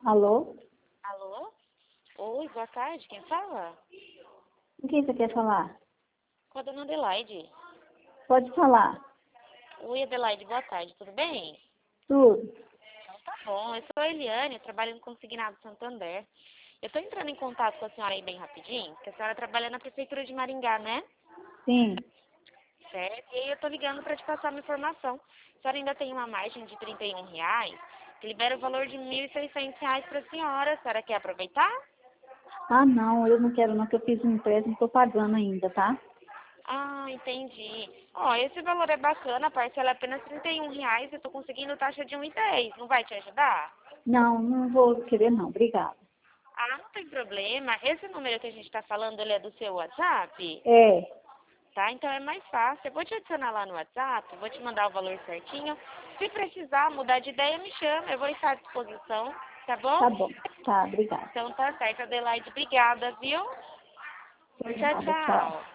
Alô? Alô? Oi, boa tarde. Quem fala? Com quem você quer falar? Com a dona Adelaide. Pode falar. Oi, Adelaide, boa tarde. Tudo bem? Tudo. Então tá bom. Eu sou a Eliane, trabalho no Consignado Santander. Eu tô entrando em contato com a senhora aí bem rapidinho, porque a senhora trabalha na Prefeitura de Maringá, né? Sim. Certo. E aí eu tô ligando para te passar uma informação. A senhora ainda tem uma margem de R$ 31, que libera o valor de R$ 1.600 para a senhora. A senhora quer aproveitar? Ah, não, eu não quero não, que eu fiz um empréstimo, estou pagando ainda, tá? Ah, entendi. Ó, esse valor é bacana, a parcela é apenas R$ 31. Eu tô conseguindo taxa de 1,10. Não vai te ajudar? Não, não vou querer não, obrigada. Ah, não tem problema. Esse número que a gente tá falando, ele é do seu WhatsApp? É, Tá? Então é mais fácil. Eu vou te adicionar lá no WhatsApp, vou te mandar o valor certinho. Se precisar mudar de ideia, me chama. Eu vou estar à disposição, tá bom? tá bom. Tá, obrigada. Então tá certo, Adelaide. Obrigada, viu? Tchau, Obrigada, tchau. tchau.